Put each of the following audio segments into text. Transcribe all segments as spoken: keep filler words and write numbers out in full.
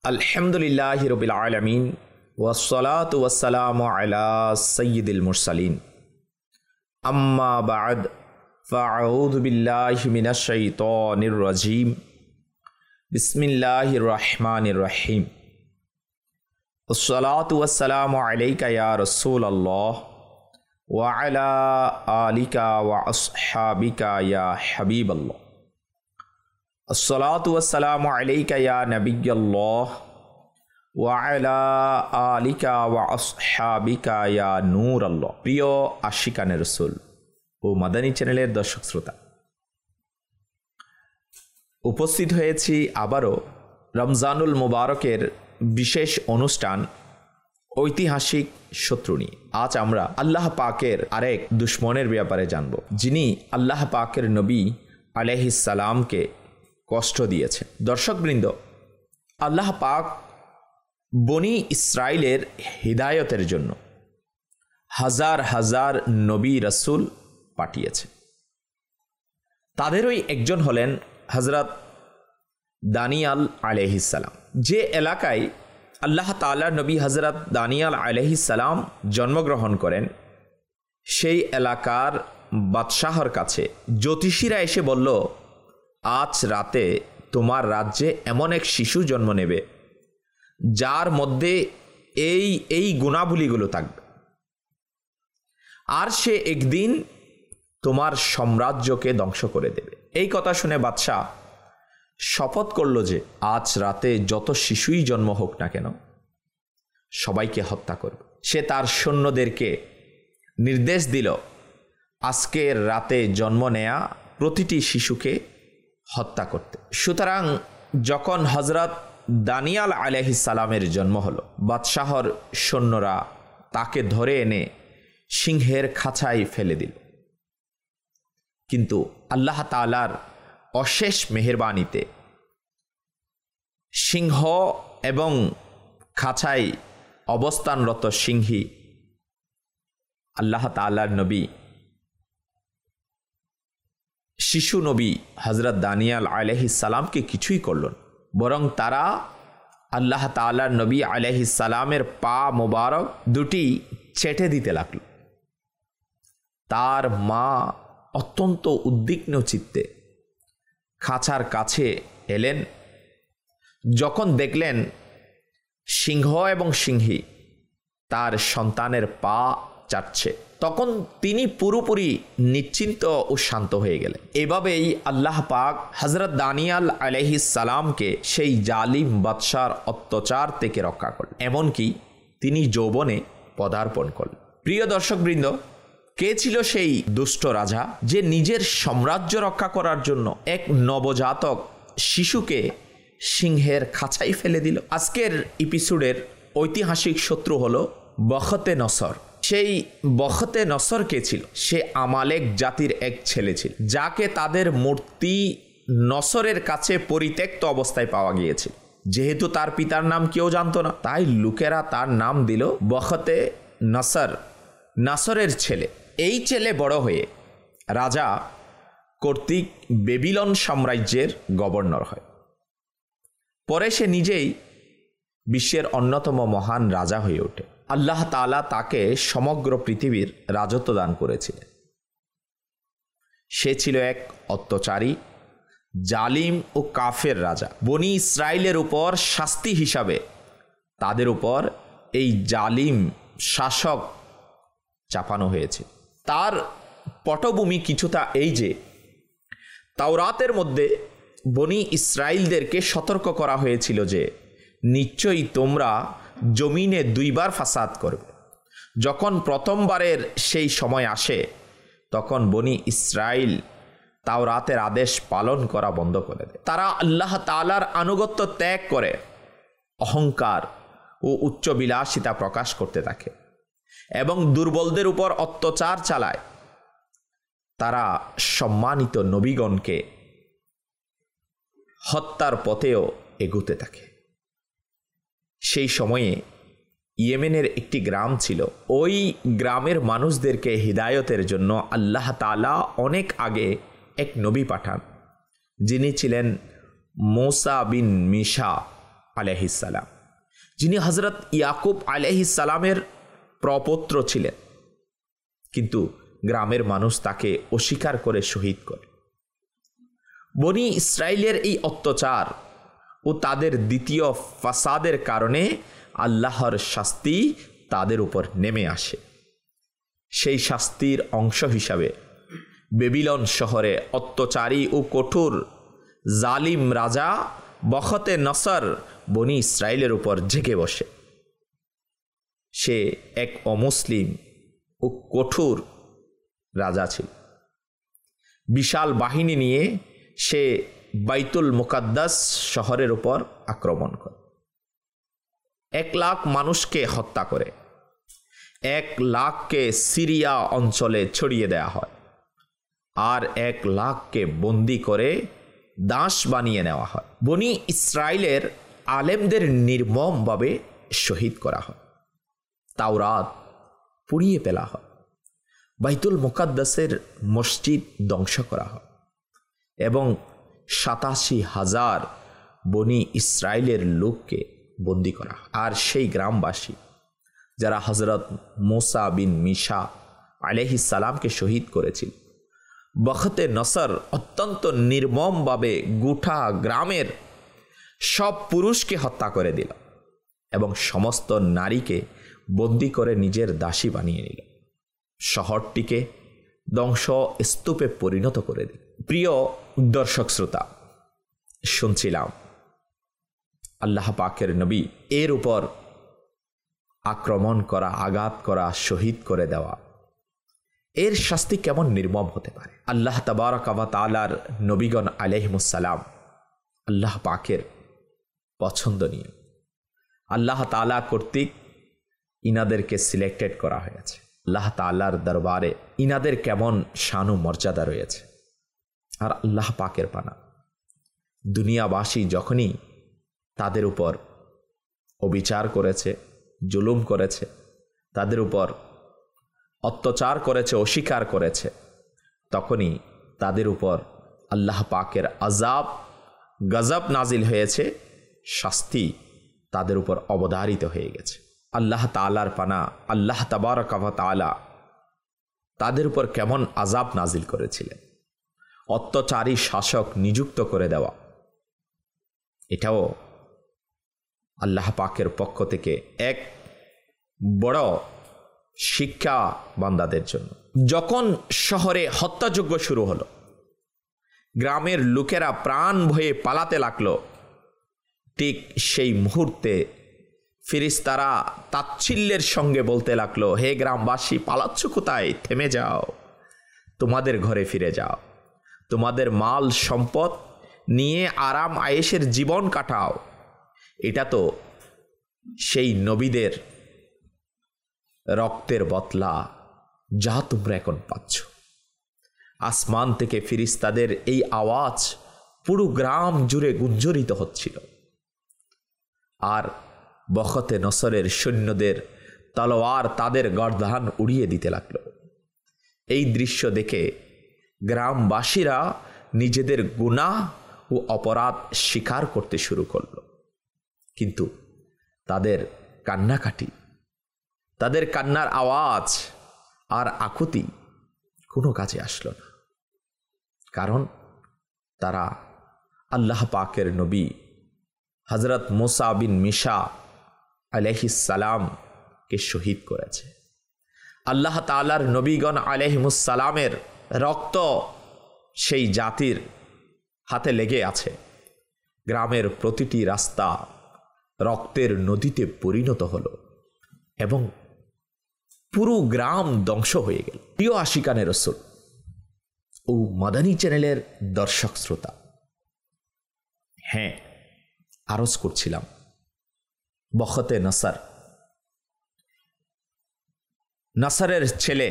আলহামদুলিল্লাহি রাব্বিল আলামিন ওয়াসসালাতু ওয়াসসালামু আলা সাইয়্যিদিল মুরসালিন আম্মা বা'দ ফাআউযু বিল্লাহি মিনাশ শাইতানির রাজীম বিসমিল্লাহির রহমানির রহিম ওয়াসসালাতু ওয়াসসালামু আলাইকা ইয়া রাসূলুল্লাহ ওয়া আলা আলিকা ওয়া আসহাবিকা ইয়া হাবিবাল্লাহ আসসালাতু ওয়াসসালামু আলাইকা ইয়া নাবিয়্যাল্লাহ ওয়া আলা আলিকা ওয়া আসহাবিকা ইয়া নূরাল্লাহ। প্রিয় আশিকানে রাসূল ও মাদানী চ্যানেলের দর্শক শ্রোতা, উপস্থিত হয়েছি আবারও রমজানুল মুবারকের বিশেষ অনুষ্ঠান ঐতিহাসিক শত্রু নিয়ে। আজ আমরা আল্লাহ পাকের আরেক দুশ্মনের ব্যাপারে জানব, যিনি আল্লাহ পাকের নবী আলাইহিস সালামকে কষ্ট দিয়েছে। দর্শকবৃন্দ, আল্লাহ পাক বনি ইসরাইলের হিদায়তের জন্য হাজার হাজার নবী রাসূল পাঠিয়েছে। তাদেরই একজন হলেন হযরত দানিয়াল আলাইহিস সালাম। যে এলাকায় আল্লাহ তাআলার নবী হযরত দানিয়াল আলাইহিস সালাম জন্মগ্রহণ করেন, সেই এলাকার বাদশাহর কাছে জ্যোতিষীরা এসে বলল, আজ রাতে তোমার রাজ্যে এমন এক শিশু জন্ম নেবে যার মধ্যে এই এই গুণাবলীগুলো থাকবে, আর সে একদিন তোমার সাম্রাজ্যকে ধ্বংস করে দেবে। এই কথা শুনে বাদশাহ শপথ করল যে আজ রাতে যত শিশুই জন্ম হোক না কেন সবাইকে হত্যা করবে। সে তার সৈন্যদেরকে নির্দেশ দিল আজকের রাতে জন্ম নেয়া প্রতিটি শিশুকে হত্যা করতে। সুতরাং যখন হযরত দানিয়াল আলাইহিস সালামের জন্ম হলো, বাদশাহর সৈন্যরা তাকে ধরে এনে সিংহের খাঁচায় ফেলে দিল। কিন্তু আল্লাহ তাআলার অশেষ মেহেরবানিতে সিংহ এবং খাঁচায় অবস্থানরত সিংহী আল্লাহ তাআলার নবী শিশু নবী হযরত দানিয়াল আলাইহিস সালামকে কিছুই করল না, বরং তারা আল্লাহ তাআলার নবী আলাইহিস সালামের পা মোবারক দুটি চেটে দিতে লাগল। তার মা অত্যন্ত উদ্বিগ্ন চিত্তে খাঁচার কাছে এলেন। যখন দেখলেন সিংহ এবং সিংহী তার সন্তানের পা চাটছে, তখন তিনি পুরোপুরি নিশ্চিন্ত ও শান্ত হয়ে গেলেন। এভাবেই আল্লাহ পাক হযরত দানিয়াল আলাইহিস সালামকে সেই জালিম বাদশার অত্যাচার থেকে রক্ষা করলেন, এমনকি তিনি যৌবনে পদার্পণ করলেন। প্রিয় দর্শকবৃন্দ, কে ছিল সেই দুষ্ট রাজা যে নিজের সাম্রাজ্য রক্ষা করার জন্য এক নবজাতক শিশুকে সিংহের খাঁচায় ফেলে দিল? আজকের এপিসোডের ঐতিহাসিক শত্রু হলো বখতে নসর। সেই বখতে নসর কে ছিল? সে আমালেক জাতির এক ছেলে ছিল, যাকে তাদের মূর্তি নসরের কাছে পরিত্যক্ত অবস্থায় পাওয়া গিয়েছিল। যেহেতু তার পিতার নাম কেউ জানতো না, তাই লোকেরা তার নাম দিল বখতে নসর, নাসরের ছেলে। এই ছেলে বড় হয়ে রাজা কর্তৃক বেবিলন সাম্রাজ্যের গভর্নর হয়। পরে সে নিজেই বিশ্বের অন্যতম মহান রাজা হয়ে ওঠে। আল্লাহ তাআলা তাকে সমগ্র পৃথিবীর রাজত্ব দান করেছিলেন। সে ছিল এক অত্যাচারী, জালিম ও কাফের রাজা। বনি ইসরাইলের উপর শাস্তি হিসাবে তাদের উপর এই জালিম শাসক চাপানো হয়েছে। তার পটভূমি কিছুটা এই যে, তাওরাতের মধ্যে বনি ইসরাইলদেরকে সতর্ক করা হয়েছিল যে নিশ্চয়ই তোমরা জমিনে দুইবার ফাসাদ করবে। যখন প্রথমবারের সেই সময় আসে, তখন বনি ইসরাইল তাওরাতের আদেশ পালন করা বন্ধ করে দেয়। তারা আল্লাহ তাআলার আনুগত্য ত্যাগ করে অহংকার ও উচ্চবিলাসিতা প্রকাশ করতে থাকে এবং দুর্বলদের উপর অত্যাচার চালায়। তারা সম্মানিত নবীগণকে হত্যার পথেও এগুতে থাকে। সেই সময়ে ইয়েমেনের একটি গ্রাম ছিল। ওই গ্রামের মানুষদেরকে হিদায়তের জন্য আল্লাহ তাআলা অনেক আগে এক নবী পাঠান, যিনি ছিলেন মূসা বিন মিশা আলাইহিস সালাম, যিনি হযরত ইয়াকুব আলাইহিস সালামের প্রপৌত্র ছিলেন, কিন্তু গ্রামের মানুষ তাকে অস্বীকার করে শহীদ করে। বনি ইসরাইলের এই অত্যাচার ও তাদের দ্বিতীয় ফাসাদের কারণে আল্লাহর শাস্তি তাদের উপর নেমে আসে। সেই শাস্তির অংশ হিসাবে বেবিলন শহরে অত্যাচারী ও কঠোর জালিম রাজা বখতে নসর বনি ইসরাইলের উপর জেগে বসে। সে এক অমুসলিম ও কঠোর রাজা ছিল। বিশাল বাহিনী নিয়ে সে বাইতুল মুকাদ্দাস শহরের উপর আক্রমণ করে, এক লাখ মানুষকে হত্যা করে, এক লাখকে সিরিয়া অঞ্চলে ছড়িয়ে দেয়া হয়, আর এক লাখকে বন্দি করে দাস বানিয়ে নেওয়া হয়। বনি ইসরাইলের আলেমদের নির্মমভাবে শহীদ করা হয়, তাওরাত পুড়িয়ে ফেলা হয়, বাইতুল মুকাদ্দাসের মসজিদ ধ্বংস করা হয় এবং সাতাশি হাজার বনি ইসরাইলের লোককে বন্দি করা হয়। আর সেই গ্রামবাসী যারা হযরত মুসা বিন মিশা আলাইহিস সালামকে শহীদ করেছিল, বখতে নসর অত্যন্ত নির্মমভাবে গোটা গ্রামের সব পুরুষকে হত্যা করে দিল এবং সমস্ত নারীকে বন্দি করে নিজের দাসী বানিয়ে নিল। শহরটিকে ধ্বংস স্তূপে পরিণত করে দিল। প্রিয় দর্শক শ্রোতা, শুনছিলাম আল্লাহ পাকের নবী এর উপর আক্রমণ করা, আঘাত করা, শহীদ করে দেওয়া, এর শাস্তি কেমন নির্মম হতে পারে। আল্লাহ তাবারক ওয়া তাআলার নবীগণ আলাইহিমুস সালাম আল্লাহ পাকের পছন্দনীয়, আল্লাহ তাআলা কর্তৃক ইনাদেরকে সিলেক্টেড করা হয়েছে। আল্লাহ তাআলার দরবারে ইনাদের কেমন শান ও মর্যাদা রয়েছে। আর আল্লাহ পাকের পানা দুনিয়াবাসী যখনই তাদের উপর অবিচার করেছে, জুলুম করেছে, তাদের উপর অত্যাচার করেছে, অস্বীকার করেছে, তখনই তাদের উপর আল্লাহ পাকের আযাব, গজব নাজিল হয়েছে, শাস্তি তাদের উপর অবধারিত হয়ে গেছে। আল্লাহ তাআলার পানা আল্লাহ তাবারক ওয়া তাআলা তাদের উপর কেমন আযাব নাজিল করেছিলেন। অত্যাচারী শাসক নিযুক্ত করে দেওয়া, এটাও আল্লাহ পাকের পক্ষ থেকে এক বড় শিক্ষা বান্দাদের জন্য। যখন শহরে হত্যাযজ্ঞ শুরু হলো, গ্রামের লোকেরা প্রাণ ভয়ে পালাতে লাগলো, ঠিক সেই মুহূর্তে ফেরেশতারা তাচ্ছিল্যের সঙ্গে বলতে লাগলো, হে গ্রামবাসী, পালাচ্ছ কোথায়? থেমে যাও, তোমাদের ঘরে ফিরে যাও, তোমাদের মাল সম্পদ নিয়ে আরাম আয়েশের জীবন কাটাও। এটা তো সেই নবীদের রক্তের বদলা যা তোমরা এখন পাচ্ছ। আসমান থেকে ফেরেশতাদের এই আওয়াজ পুরো গ্রাম জুড়ে গুঞ্জরিত হচ্ছিল। আর বখতে নসরের সৈন্যদের তলোয়ার তাদের গর্দান উড়িয়ে দিতে লাগল। এই দৃশ্য দেখে গ্রামবাসীরা নিজেদের গুনাহ ও অপরাধ স্বীকার করতে শুরু করল, কিন্তু তাদের কান্নাকাটি, তাদের কান্নার আওয়াজ আর আকুতি কোনো কাজে আসলো না, কারণ তারা আল্লাহ পাকের নবী হযরত মুসা বিন মিশা আলাইহিস সালামকে শহীদ করেছে। আল্লাহ তাআলার নবীগণ আলাইহিমুস সালামের রক্ত সেই জাতির হাতে লেগে আছে। গ্রামের প্রতিটি রাস্তা রক্তের নদীতে পরিণত হলো এবং পুরো গ্রাম ধ্বংস হয়ে গেল। প্রিয় আশিকানে রাসূল ও মাদানী চ্যানেলের দর্শক শ্রোতা, হ্যাঁ, আরজ করছিলাম বখতে নসর, নসরের ছেলে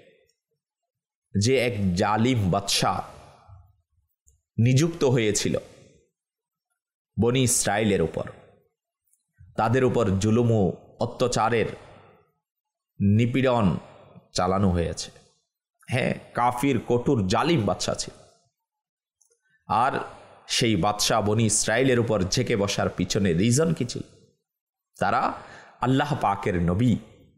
যে এক জালিম বাদশাহ নিযুক্ত হয়েছিল বনি ইসরাইলের উপর, তাদের উপর জুলুম ও অত্যাচারের নিপীড়ন চালানো হয়েছে। হ্যাঁ, কাফির কঠোর জালিম বাদশা ছিল। আর সেই বাদশাহ বনি ইসরায়েলের উপর ঝেঁকে বসার পিছনে রিজন কি ছিল? তারা আল্লাহ পাকের নবী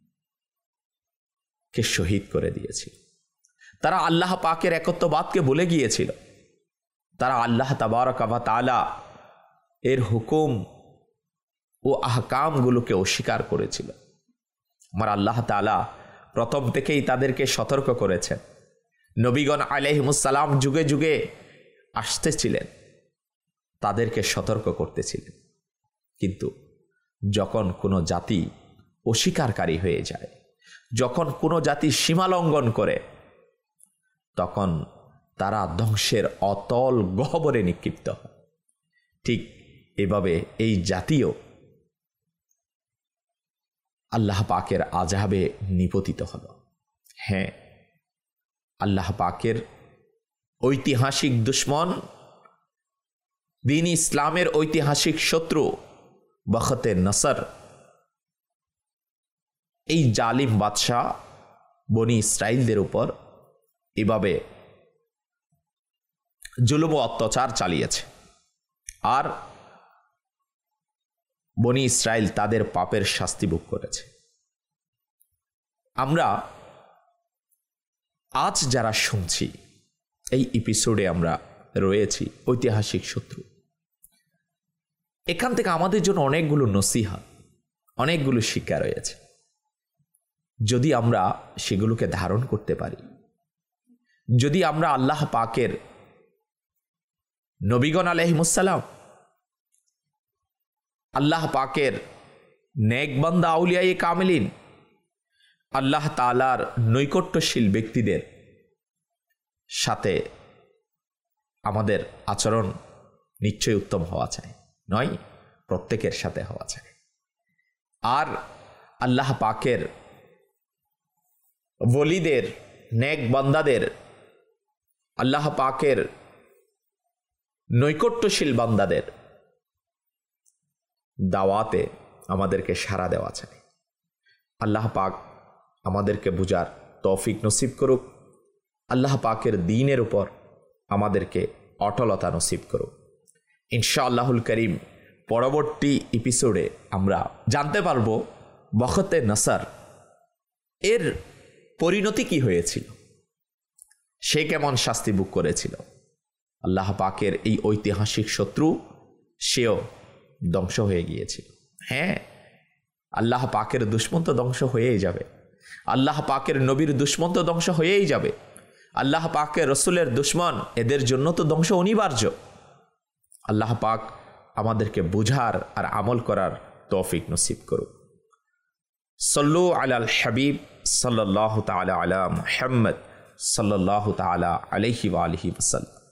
কে শহীদ করে দিয়েছিল। তারা আল্লাহ পাকের একত্ববাদকে ভুলে গিয়েছিল। তারা আল্লাহ তাবারক ওয়া তাআলা এর হুকুম ও আহকামগুলোকে অস্বীকার করেছিল। আমার আল্লাহ তাআলা প্রথম থেকেই তাদেরকে সতর্ক করেছেন। নবীগণ আলাইহিমুস সালাম যুগে যুগে আসতেছিলেন, তাদেরকে সতর্ক করতেছিলেন। কিন্তু যখন কোনো জাতি অস্বীকারী হয়ে যায়, যখন কোনো জাতি সীমালঙ্ঘন করে, তখন তারা ধ্বংসের অতল গহ্বরে নিক্ষিপ্ত হয়। ঠিক এভাবে এই জাতীয় আল্লাহ পাকের আযাবে নিপতিত হল। হ্যাঁ, আল্লাহ পাকের ঐতিহাসিক দুশ্মন, দ্বীন ইসলামের ঐতিহাসিক শত্রু বখতে নসর, এই জালিম বাদশাহ বনি ইসরাইলদের উপর এভাবে জুলুম ও অত্যাচার চালিয়েছে। আর বনি ইসরাইল তাদের পাপের শাস্তি ভোগ করেছে। আমরা আজ যারা শুনছি, এই এপিসোডে আমরা রয়েছি ঐতিহাসিক শত্রু। এখান থেকে আমাদের জন্য অনেকগুলো নসিহত, অনেকগুলো শিক্ষা রয়েছে। যদি আমরা সেগুলোকে ধারণ করতে পারি, যদি আমরা আল্লাহ পাকের নবীগণ আলাইহিমুস সালাম, আল্লাহ পাকের নেক বান্দা আউলিয়ায়ে কামিলিন, আল্লাহ তাআলার নৈকট্যশীল ব্যক্তিদের সাথে আমাদের আচরণ নিশ্চয়ই উত্তম হওয়া চাই, নয় প্রত্যেকের সাথে হওয়া চাই। আর আল্লাহ পাকের ওলিদের, নেক বান্দাদের, আল্লাহ পাকের নৈকট্যশীল বান্দাদের দাওয়াতে আমাদেরকে সাড়া দেওয়া চাই। আল্লাহ পাক আমাদেরকে বুঝার তৌফিক নসিব করুক। আল্লাহ পাকের দ্বীনের উপর আমাদেরকে অটলতা নসিব করুক। ইনশাআল্লাহুল করিম পরবর্তী এপিসোডে আমরা জানতে পারবো বখতে নসর এর পরিণতি কি হয়েছিল, সে কেমন শাস্তি ভোগ করেছিল। আল্লাহ পাকের এই ঐতিহাসিক শত্রু সেও ধ্বংস হয়ে গিয়েছিল। হ্যাঁ, আল্লাহ পাকের দুশমন তো ধ্বংস হয়েই যাবে, আল্লাহ পাকের নবীর দুশমন তো ধ্বংস হয়েই যাবে, আল্লাহ পাকের রসুলের দুশমন, এদের জন্য তো ধ্বংস অনিবার্য। আল্লাহ পাক আমাদেরকে বুঝার আর আমল করার তৌফিক নসিব করুক। সল্লু আলাল হাবিব সাল্লাল্লাহু তাআলা আলা মুহাম্মদ সাল্লাল্লাহু তাআলা আলাইহি ওয়া আলিহি ওয়াসাল্লাম।